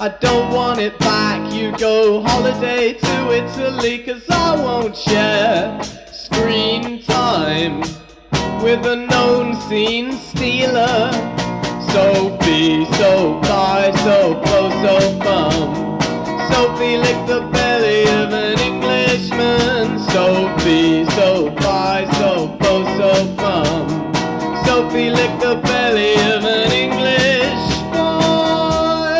I don't want it back. You go holiday to Italy, 'cause I won't share screen time with a known scene stealer. Sophie, so fly, so close, so bum. Sophie licked the belly of an Englishman. Sophie, so fly, so close, so bum. Sophie licked